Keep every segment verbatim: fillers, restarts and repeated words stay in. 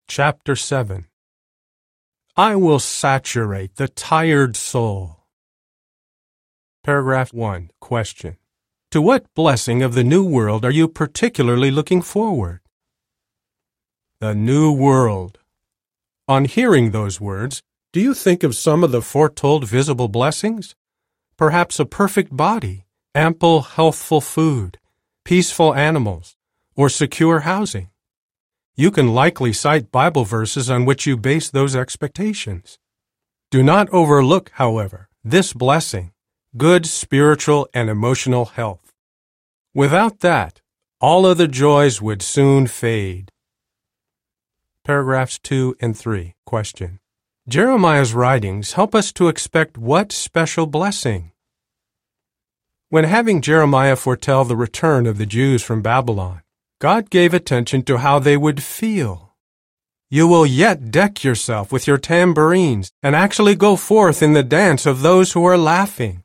Chapter seven. I will saturate the tired soul. Paragraph one. Question. To what blessing of the new world are you particularly looking forward? The new world. On hearing those words, do you think of some of the foretold visible blessings? Perhaps a perfect body, ample healthful food, peaceful animals, or secure housing. You can likely cite Bible verses on which you base those expectations. Do not overlook, however, this blessing, good spiritual and emotional health. Without that, all other joys would soon fade. Paragraphs two and three. Question. Jeremiah's writings help us to expect what special blessing? When having Jeremiah foretell the return of the Jews from Babylon, God gave attention to how they would feel. You will yet deck yourself with your tambourines and actually go forth in the dance of those who are laughing.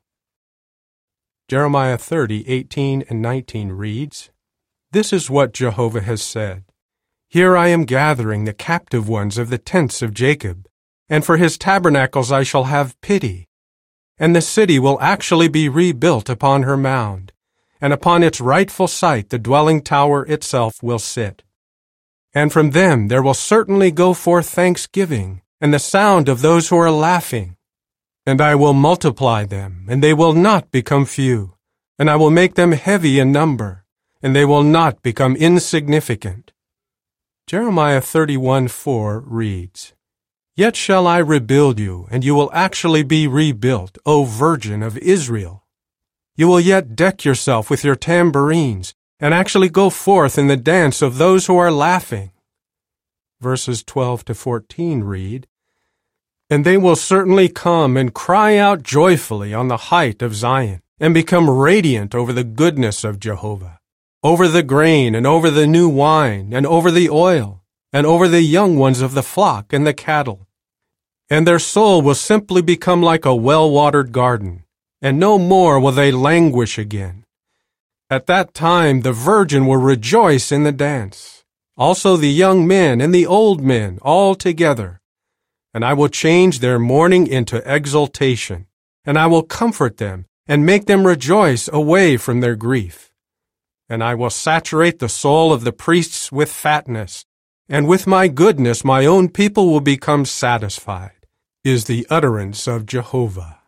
Jeremiah thirty, eighteen and nineteen reads, This is what Jehovah has said. Here I am gathering the captive ones of the tents of Jacob, and for his tabernacles I shall have pity. And the city will actually be rebuilt upon her mound, and upon its rightful site the dwelling tower itself will sit. And from them there will certainly go forth thanksgiving, and the sound of those who are laughing. And I will multiply them, and they will not become few, and I will make them heavy in number, and they will not become insignificant. Jeremiah thirty-one, four reads, Yet shall I rebuild you, and you will actually be rebuilt, O Virgin of Israel. You will yet deck yourself with your tambourines, and actually go forth in the dance of those who are laughing. Verses twelve to fourteen read, And they will certainly come and cry out joyfully on the height of Zion, and become radiant over the goodness of Jehovah, over the grain, and over the new wine, and over the oil, and over the young ones of the flock and the cattle. And their soul will simply become like a well-watered garden, and no more will they languish again. At that time the virgin will rejoice in the dance, also the young men and the old men all together. And I will change their mourning into exultation, and I will comfort them, and make them rejoice away from their grief. And I will saturate the soul of the priests with fatness, and with my goodness my own people will become satisfied, is the utterance of Jehovah.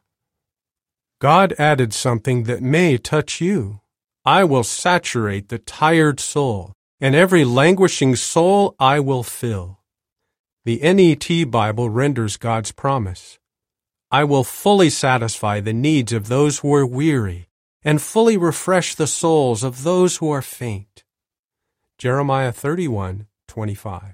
God added something that may touch you. I will saturate the tired soul, and every languishing soul I will fill. The N E T Bible renders God's promise. I will fully satisfy the needs of those who are weary, and fully refresh the souls of those who are faint. Jeremiah thirty-one, twenty-five.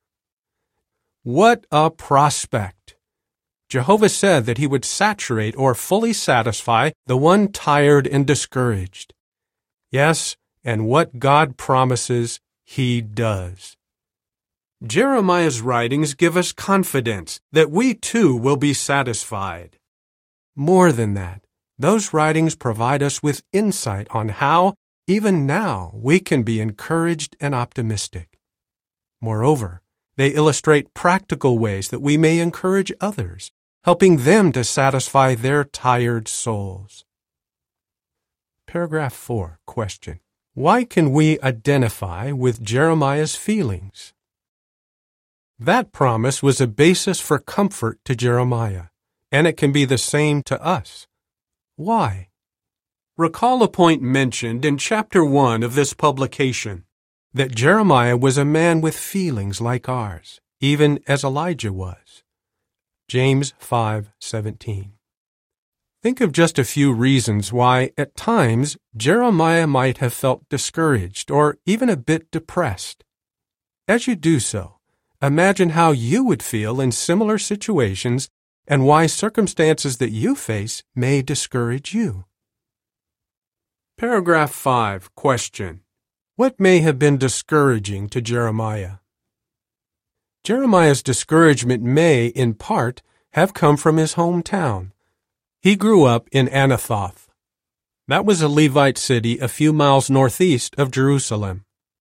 What a prospect! Jehovah said that he would saturate or fully satisfy the one tired and discouraged. Yes, and what God promises, he does. Jeremiah's writings give us confidence that we too will be satisfied. More than that, those writings provide us with insight on how, even now, we can be encouraged and optimistic. Moreover, they illustrate practical ways that we may encourage others, helping them to satisfy their tired souls. Paragraph four. Question. Why can we identify with Jeremiah's feelings? That promise was a basis for comfort to Jeremiah, and it can be the same to us. Why? Recall a point mentioned in chapter one of this publication, that Jeremiah was a man with feelings like ours, even as Elijah was. James five seventeen. Think of just a few reasons why, at times, Jeremiah might have felt discouraged or even a bit depressed. As you do so, imagine how you would feel in similar situations and why circumstances that you face may discourage you. Paragraph five. Question. What may have been discouraging to Jeremiah? Jeremiah's discouragement may, in part, have come from his hometown. He grew up in Anathoth. That was a Levite city a few miles northeast of Jerusalem.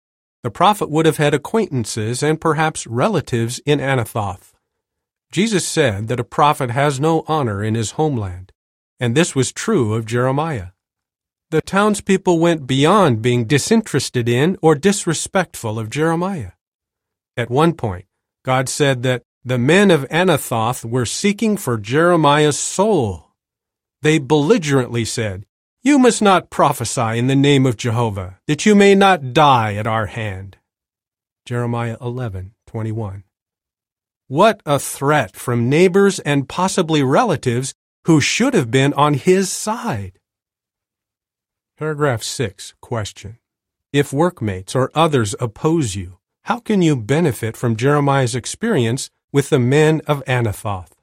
The prophet would have had acquaintances and perhaps relatives in Anathoth. Jesus said that a prophet has no honor in his homeland, and this was true of Jeremiah. The townspeople went beyond being disinterested in or disrespectful of Jeremiah. At one point, God said that the men of Anathoth were seeking for Jeremiah's soul. They belligerently said, "You must not prophesy in the name of Jehovah, that you may not die at our hand." Jeremiah eleven twenty-one. What a threat from neighbors and possibly relatives who should have been on his side. Paragraph six, question. If workmates or others oppose you, how can you benefit from Jeremiah's experience with the men of Anathoth?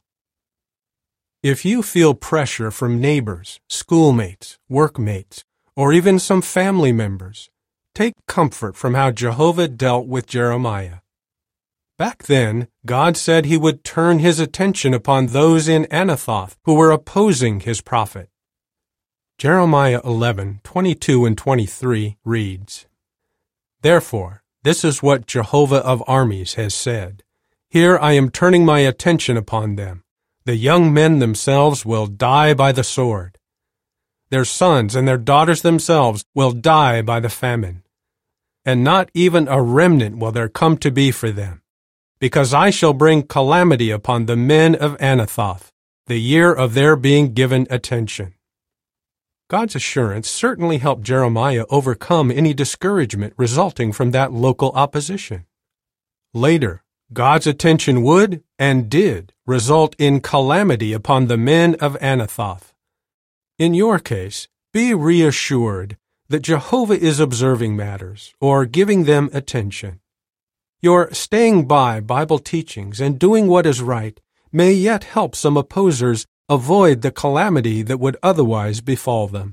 If you feel pressure from neighbors, schoolmates, workmates, or even some family members, take comfort from how Jehovah dealt with Jeremiah. Back then, God said he would turn his attention upon those in Anathoth who were opposing his prophet. Jeremiah eleven twenty-two and twenty-three reads, "Therefore, this is what Jehovah of armies has said. Here I am turning my attention upon them. The young men themselves will die by the sword. Their sons and their daughters themselves will die by the famine. And not even a remnant will there come to be for them, because I shall bring calamity upon the men of Anathoth, the year of their being given attention." God's assurance certainly helped Jeremiah overcome any discouragement resulting from that local opposition. Later, God's attention would, and did, result in calamity upon the men of Anathoth. In your case, be reassured that Jehovah is observing matters, or giving them attention. Your staying by Bible teachings and doing what is right may yet help some opposers avoid the calamity that would otherwise befall them.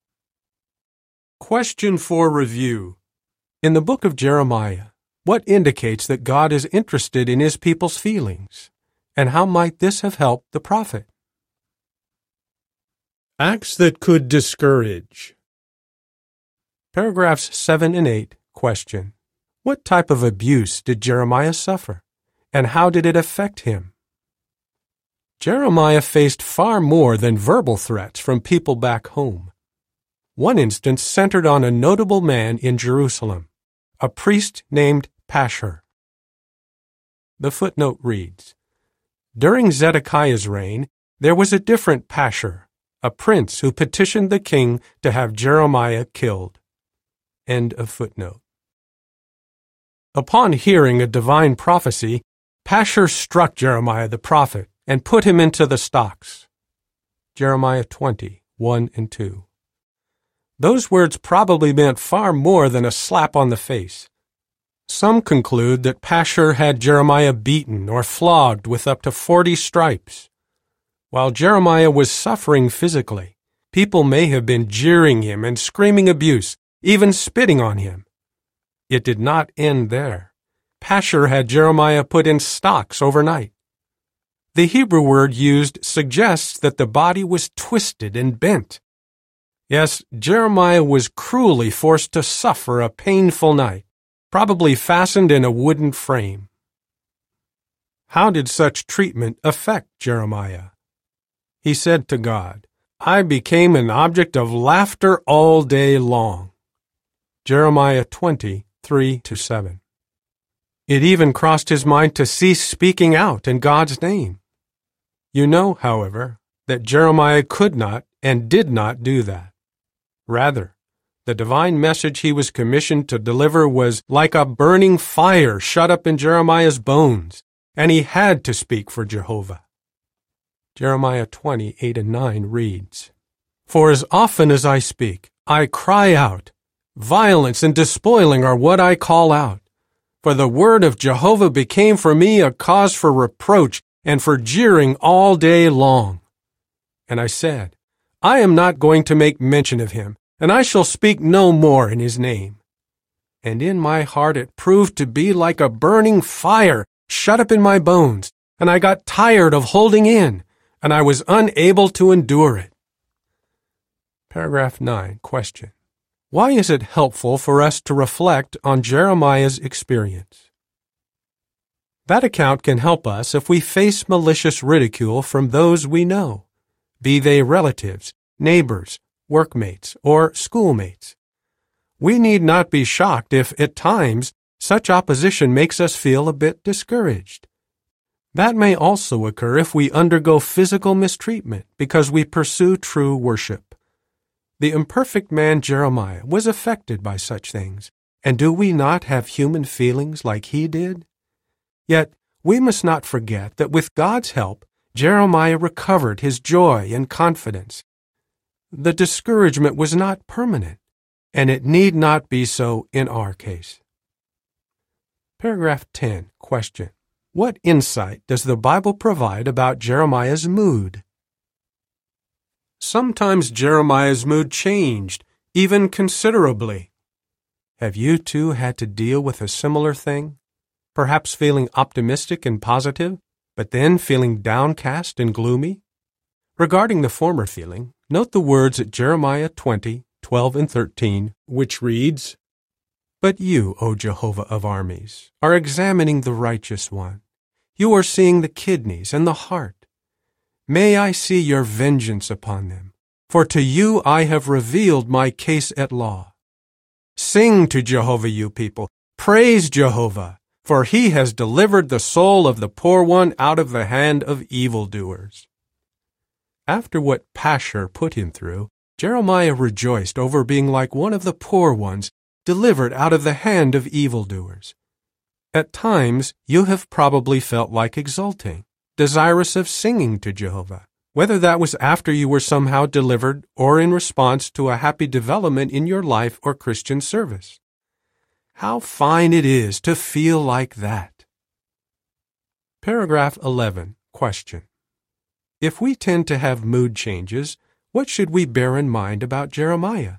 Question for review. In the book of Jeremiah, what indicates that God is interested in his people's feelings, and how might this have helped the prophet? Acts that could discourage. Paragraphs seven and eight, question. What type of abuse did Jeremiah suffer, and how did it affect him? Jeremiah faced far more than verbal threats from people back home. One instance centered on a notable man in Jerusalem, a priest named Pashur. The footnote reads, "During Zedekiah's reign, there was a different Pashur, a prince who petitioned the king to have Jeremiah killed." End of footnote. Upon hearing a divine prophecy, Pashur struck Jeremiah the prophet and put him into the stocks. Jeremiah twenty, one and two. Those words probably meant far more than a slap on the face. Some conclude that Pashur had Jeremiah beaten or flogged with up to forty stripes. While Jeremiah was suffering physically, people may have been jeering him and screaming abuse, even spitting on him. It did not end there. Pashur had Jeremiah put in stocks overnight. The Hebrew word used suggests that the body was twisted and bent. Yes, Jeremiah was cruelly forced to suffer a painful night, probably fastened in a wooden frame. How did such treatment affect Jeremiah? He said to God, "I became an object of laughter all day long." Jeremiah twenty, three to seven. It even crossed his mind to cease speaking out in God's name. You know, however, that Jeremiah could not and did not do that. Rather, the divine message he was commissioned to deliver was like a burning fire shut up in Jeremiah's bones, and he had to speak for Jehovah. Jeremiah twenty, eight and nine reads, "For as often as I speak, I cry out, violence and despoiling are what I call out. For the word of Jehovah became for me a cause for reproach and for jeering all day long. And I said, I am not going to make mention of him, and I shall speak no more in his name. And in my heart it proved to be like a burning fire shut up in my bones, and I got tired of holding in, and I was unable to endure it." Paragraph nine, question. Why is it helpful for us to reflect on Jeremiah's experience? That account can help us if we face malicious ridicule from those we know, be they relatives, neighbors, workmates, or schoolmates. We need not be shocked if, at times, such opposition makes us feel a bit discouraged. That may also occur if we undergo physical mistreatment because we pursue true worship. The imperfect man Jeremiah was affected by such things, and do we not have human feelings like he did? Yet, we must not forget that with God's help, Jeremiah recovered his joy and confidence. The discouragement was not permanent, and it need not be so in our case. Paragraph ten, question. What insight does the Bible provide about Jeremiah's mood? Sometimes Jeremiah's mood changed, even considerably. Have you too had to deal with a similar thing? Perhaps feeling optimistic and positive, but then feeling downcast and gloomy? Regarding the former feeling, note the words at Jeremiah twenty, twelve and thirteen, which reads, "But you, O Jehovah of armies, are examining the righteous one. You are seeing the kidneys and the heart. May I see your vengeance upon them, for to you I have revealed my case at law. Sing to Jehovah, you people. Praise Jehovah, for he has delivered the soul of the poor one out of the hand of evildoers." After what Pashur put him through, Jeremiah rejoiced over being like one of the poor ones, delivered out of the hand of evildoers. At times, you have probably felt like exulting, desirous of singing to Jehovah, whether that was after you were somehow delivered or in response to a happy development in your life or Christian service. How fine it is to feel like that. Paragraph eleven, question. If we tend to have mood changes, what should we bear in mind about Jeremiah?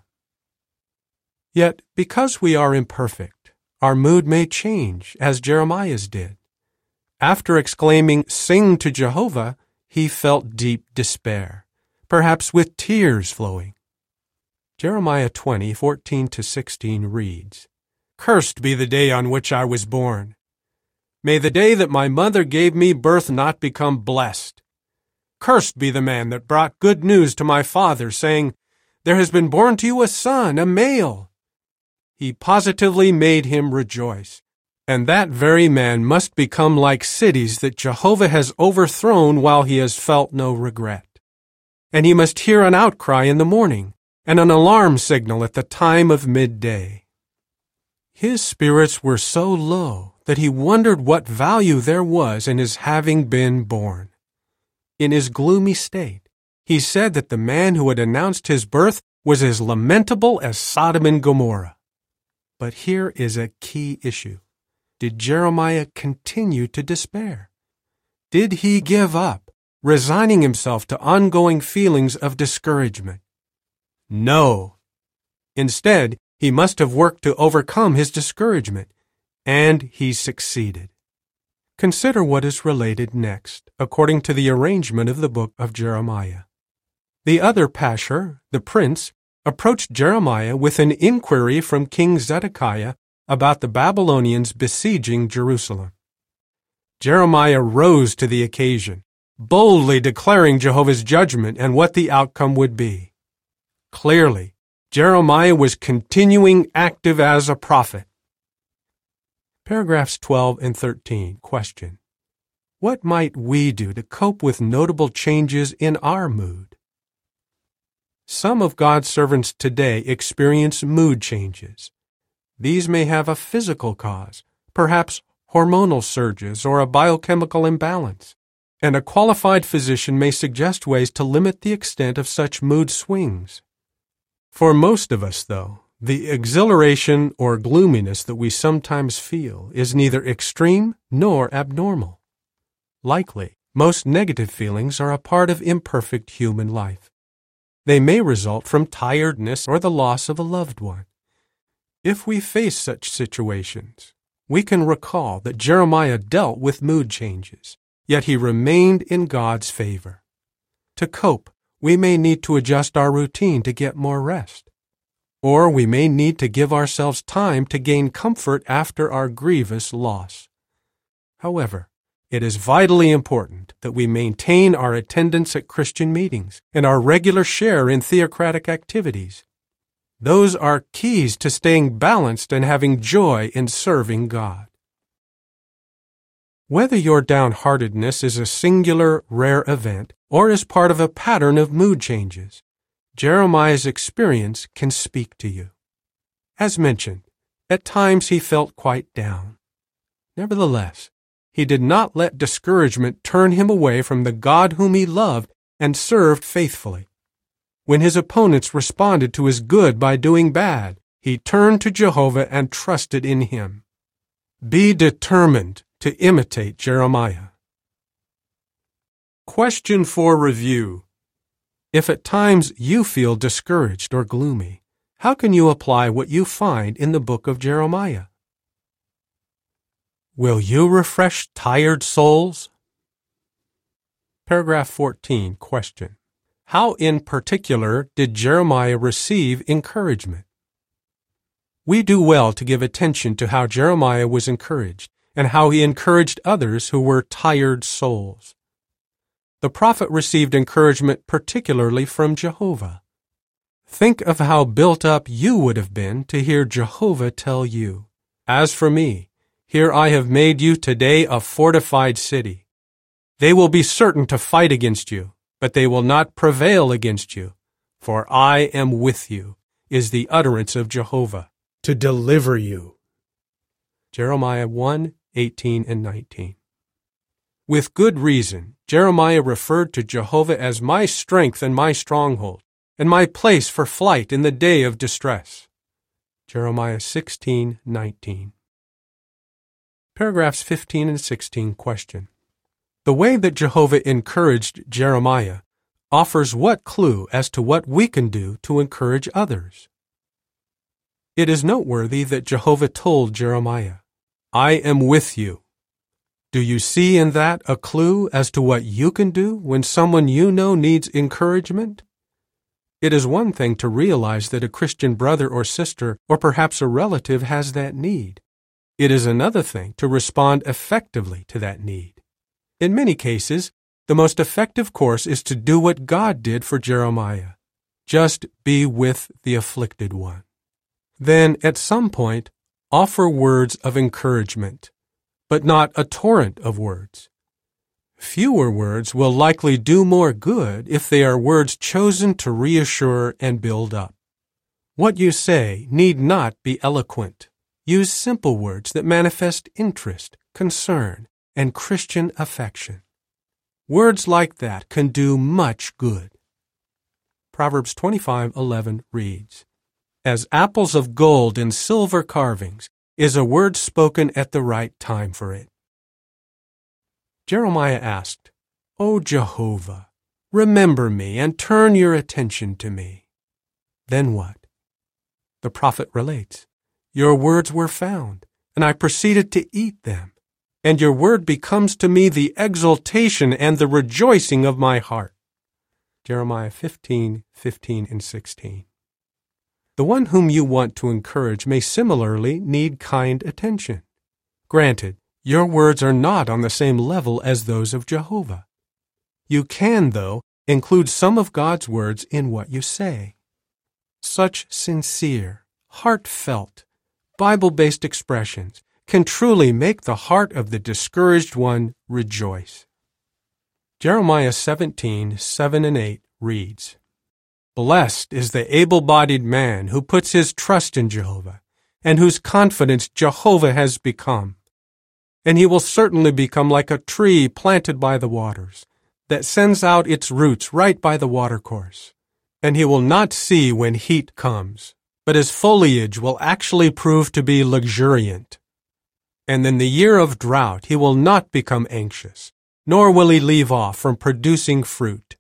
Yet, because we are imperfect, our mood may change, as Jeremiah's did. After exclaiming, "Sing to Jehovah," he felt deep despair, perhaps with tears flowing. Jeremiah twenty, fourteen to sixteen reads, "Cursed be the day on which I was born. May the day that my mother gave me birth not become blessed. Cursed be the man that brought good news to my father, saying, 'There has been born to you a son, a male.' He positively made him rejoice. And that very man must become like cities that Jehovah has overthrown while he has felt no regret. And he must hear an outcry in the morning, and an alarm signal at the time of midday." His spirits were so low that he wondered what value there was in his having been born. In his gloomy state, he said that the man who had announced his birth was as lamentable as Sodom and Gomorrah. But here is a key issue. Did Jeremiah continue to despair? Did he give up, resigning himself to ongoing feelings of discouragement? No. Instead, he must have worked to overcome his discouragement, and he succeeded. Consider what is related next, according to the arrangement of the book of Jeremiah. The other Pashur, the prince, approached Jeremiah with an inquiry from King Zedekiah about the Babylonians besieging Jerusalem. Jeremiah rose to the occasion, boldly declaring Jehovah's judgment and what the outcome would be. Clearly, Jeremiah was continuing active as a prophet. Paragraphs twelve and thirteen, question. What might we do to cope with notable changes in our mood? Some of God's servants today experience mood changes. These may have a physical cause, perhaps hormonal surges or a biochemical imbalance, and a qualified physician may suggest ways to limit the extent of such mood swings. For most of us, though, the exhilaration or gloominess that we sometimes feel is neither extreme nor abnormal. Likely, most negative feelings are a part of imperfect human life. They may result from tiredness or the loss of a loved one. If we face such situations, we can recall that Jeremiah dealt with mood changes, yet he remained in God's favor. To cope, we may need to adjust our routine to get more rest. or we may need to give ourselves time to gain comfort after our grievous loss. However, it is vitally important that we maintain our attendance at Christian meetings and our regular share in theocratic activities. Those are keys to staying balanced and having joy in serving God. Whether your downheartedness is a singular, rare event or is part of a pattern of mood changes, Jeremiah's experience can speak to you. As mentioned, at times he felt quite down. Nevertheless, he did not let discouragement turn him away from the God whom he loved and served faithfully. When his opponents responded to his good by doing bad, he turned to Jehovah and trusted in him. Be determined to imitate Jeremiah. Question for review. If at times you feel discouraged or gloomy, how can you apply what you find in the book of Jeremiah? Will you refresh tired souls? Paragraph fourteen, question. How in particular did Jeremiah receive encouragement? We do well to give attention to how Jeremiah was encouraged and how he encouraged others who were tired souls. The prophet received encouragement particularly from Jehovah. Think of how built up you would have been to hear Jehovah tell you, "As for me, here I have made you today a fortified city. They will be certain to fight against you, but they will not prevail against you, for I am with you," is the utterance of Jehovah, to deliver you. Jeremiah one, eighteen and nineteen. With good reason, Jeremiah referred to Jehovah as my strength and my stronghold, and my place for flight in the day of distress. Jeremiah sixteen, nineteen. Paragraphs fifteen and sixteen, question. The way that Jehovah encouraged Jeremiah offers what clue as to what we can do to encourage others? It is noteworthy that Jehovah told Jeremiah, "I am with you." Do you see in that a clue as to what you can do when someone you know needs encouragement? It is one thing to realize that a Christian brother or sister or perhaps a relative has that need. It is another thing to respond effectively to that need. In many cases, the most effective course is to do what God did for Jeremiah. Just be with the afflicted one. Then, at some point, offer words of encouragement, but not a torrent of words. Fewer words will likely do more good if they are words chosen to reassure and build up. What you say need not be eloquent. Use simple words that manifest interest, concern, and Christian affection. Words like that can do much good. Proverbs twenty-five eleven reads, "As apples of gold in silver carvings is a word spoken at the right time for it." Jeremiah asked, "O Jehovah, remember me and turn your attention to me." Then what? The prophet relates, "Your words were found, and I proceeded to eat them, and your word becomes to me the exultation and the rejoicing of my heart." Jeremiah fifteen, fifteen and sixteen. The one whom you want to encourage may similarly need kind attention. Granted, your words are not on the same level as those of Jehovah. You can, though, include some of God's words in what you say. Such sincere, heartfelt, Bible-based expressions can truly make the heart of the discouraged one rejoice. Jeremiah seventeen, seven and eight reads, "Blessed is the able-bodied man who puts his trust in Jehovah, and whose confidence Jehovah has become. And he will certainly become like a tree planted by the waters, that sends out its roots right by the watercourse. And he will not see when heat comes, but his foliage will actually prove to be luxuriant. And in the year of drought he will not become anxious, nor will he leave off from producing fruit."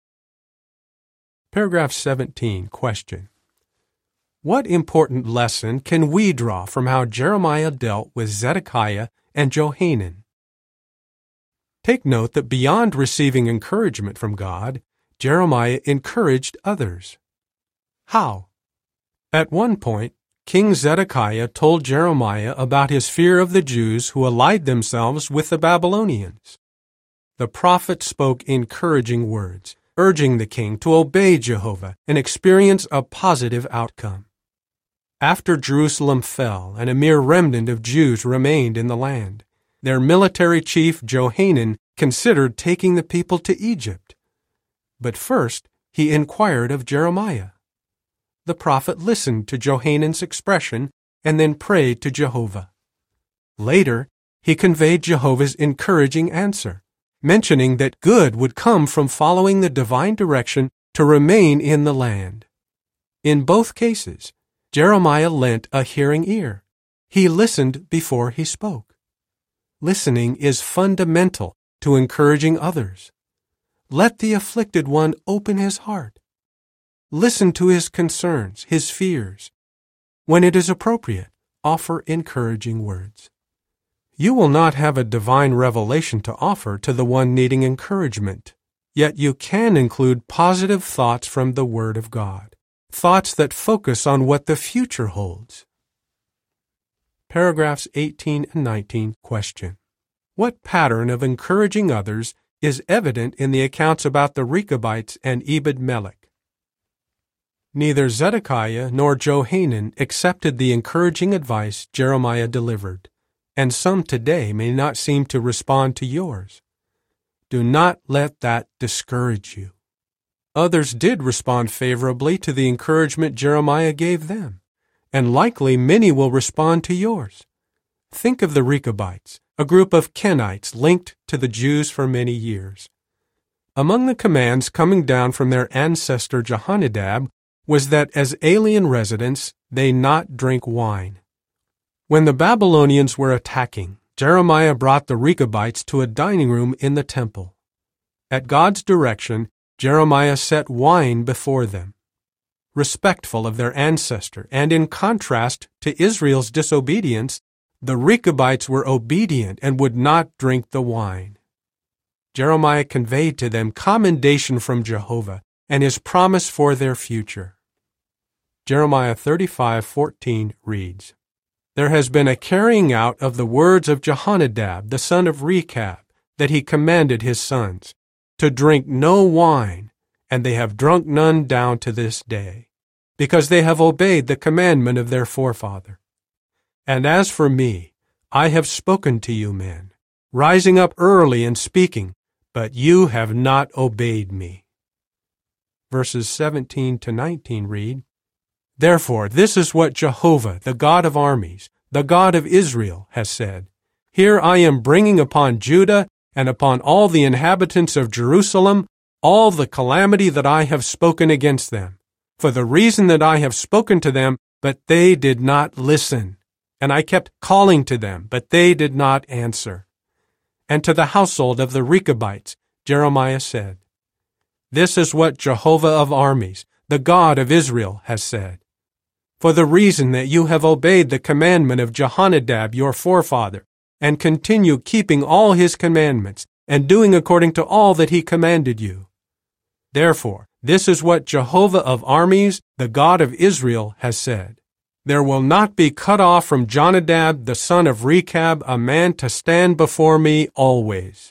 Paragraph seventeen, question. What important lesson can we draw from how Jeremiah dealt with Zedekiah and Johanan? Take note that beyond receiving encouragement from God, Jeremiah encouraged others. How? At one point, King Zedekiah told Jeremiah about his fear of the Jews who allied themselves with the Babylonians. The prophet spoke encouraging words, urging the king to obey Jehovah and experience a positive outcome. After Jerusalem fell and a mere remnant of Jews remained in the land, their military chief Johanan considered taking the people to Egypt. But first, he inquired of Jeremiah. The prophet listened to Johanan's expression and then prayed to Jehovah. Later, he conveyed Jehovah's encouraging answer, mentioning that good would come from following the divine direction to remain in the land. In both cases, Jeremiah lent a hearing ear. He listened before he spoke. Listening is fundamental to encouraging others. Let the afflicted one open his heart. Listen to his concerns, his fears. When it is appropriate, offer encouraging words. You will not have a divine revelation to offer to the one needing encouragement, yet you can include positive thoughts from the Word of God, thoughts that focus on what the future holds. Paragraphs eighteen and nineteen question. What pattern of encouraging others is evident in the accounts about the Rechabites and Ebed-Melech? Neither Zedekiah nor Johanan accepted the encouraging advice Jeremiah delivered, and some today may not seem to respond to yours. Do not let that discourage you. Others did respond favorably to the encouragement Jeremiah gave them, and likely many will respond to yours. Think of the Rechabites, a group of Kenites linked to the Jews for many years. Among the commands coming down from their ancestor Jehonadab was that as alien residents they not drink wine. When the Babylonians were attacking, Jeremiah brought the Rechabites to a dining room in the temple. At God's direction, Jeremiah set wine before them. Respectful of their ancestor, and in contrast to Israel's disobedience, the Rechabites were obedient and would not drink the wine. Jeremiah conveyed to them commendation from Jehovah and his promise for their future. Jeremiah thirty-five fourteen reads, There has been a carrying out of the words of Jehonadab, the son of Rechab, that he commanded his sons, to drink no wine, and they have drunk none down to this day, because they have obeyed the commandment of their forefather. And as for me, I have spoken to you men, rising up early and speaking, but you have not obeyed me. Verses seventeen to nineteen read, Therefore, this is what Jehovah, the God of armies, the God of Israel, has said. Here I am bringing upon Judah and upon all the inhabitants of Jerusalem all the calamity that I have spoken against them, for the reason that I have spoken to them, but they did not listen. And I kept calling to them, but they did not answer. And to the household of the Rechabites, Jeremiah said, This is what Jehovah of armies, the God of Israel, has said. For the reason that you have obeyed the commandment of Jehonadab your forefather, and continue keeping all his commandments, and doing according to all that he commanded you. Therefore, this is what Jehovah of armies, the God of Israel, has said. There will not be cut off from Jonadab the son of Rechab a man to stand before me always.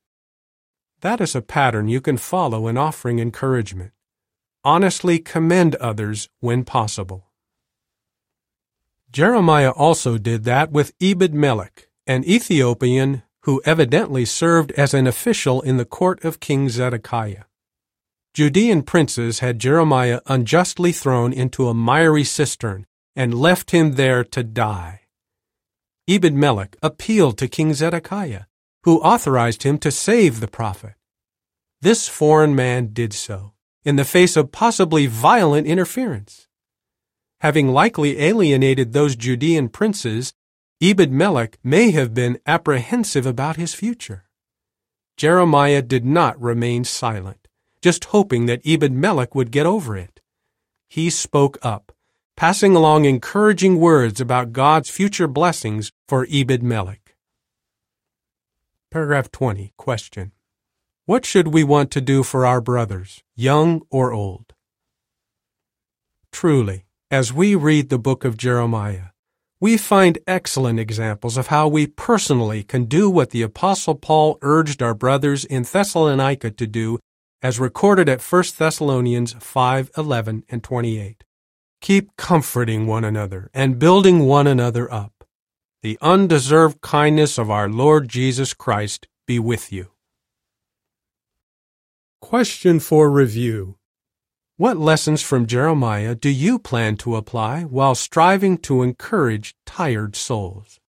That is a pattern you can follow in offering encouragement. Honestly commend others when possible. Jeremiah also did that with Ebed-Melech, an Ethiopian who evidently served as an official in the court of King Zedekiah. Judean princes had Jeremiah unjustly thrown into a miry cistern and left him there to die. Ebed-Melech appealed to King Zedekiah, who authorized him to save the prophet. This foreign man did so, in the face of possibly violent interference. Having likely alienated those Judean princes, Ebed-Melech may have been apprehensive about his future. Jeremiah did not remain silent, just hoping that Ebed-Melech would get over it. He spoke up, passing along encouraging words about God's future blessings for Ebed-Melech. Paragraph twenty, question. What should we want to do for our brothers, young or old? Truly, As we read the book of Jeremiah, we find excellent examples of how we personally can do what the Apostle Paul urged our brothers in Thessalonica to do, as recorded at First Thessalonians five eleven and twenty-eight. Keep comforting one another and building one another up. The undeserved kindness of our Lord Jesus Christ be with you. Question for review. What lessons from Jeremiah do you plan to apply while striving to encourage tired souls?